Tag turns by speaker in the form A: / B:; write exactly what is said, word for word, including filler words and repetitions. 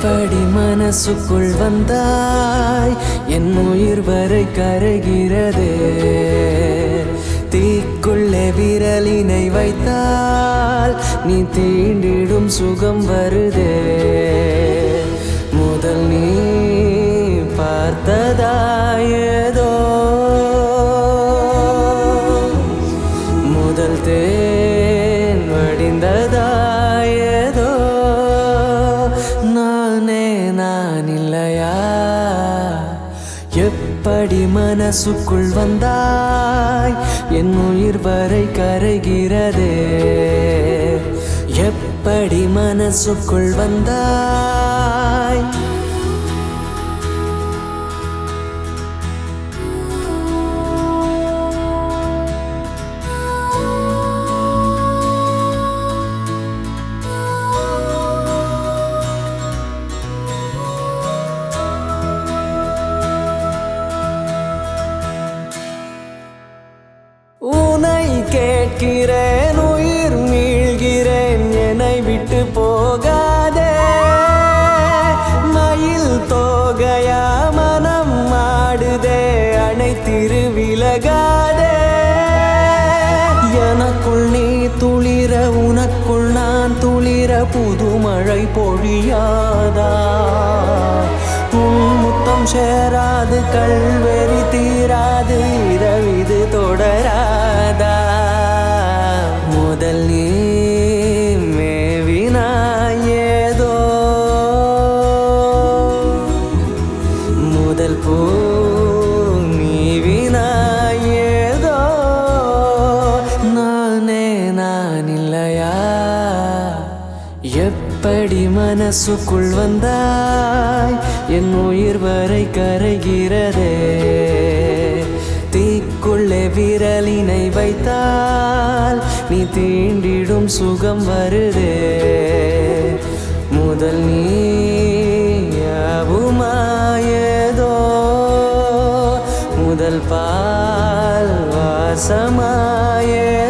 A: எப்படி மனசுக்குள் வந்தாய் என் உயிர் வரை கரைகிறதே தீக்குள்ளே விரலினை வைத்தால் நீ தீண்டிடும் சுகம் வருதே முதல் நீ பார்த்ததாயேதோ முதல் தேன் வடிந்ததாயேதோ நானே நான் இல்லையா எப்படி மனசுக்குள் வந்தாய் என் உயிர் வரை கரைகிறதே எப்படி மனசுக்குள் வந்தாய் உனை கேட்கிறேன் உயிர் மீள்கிறேன் என்னை விட்டு போகாதே மயில் தோகையா மனம் ஆடுதே அனைத்திரு விலகாதே எனக்குள் நீ துளிர உனக்குள் நான் துளிர புது மழை பொழியாதா உன் முத்தம் சேராது கல்வெறி தீராது இரவிது தொடராதா முதல் நீ மேவினாயேதோ முதல் பூ நீவினாயேதோ நானே நான் இல்லையா எப்படி மனசுக்குள் வந்தாய் என் உயிர் வரை கரைகிறதே தீக்குள்ளே விரலினை வைத்தால் நீ தீண்டிடும் சுகம் வருதே முதல் நீ யாவுமாயேதோ முதல் பால் வாசமாயே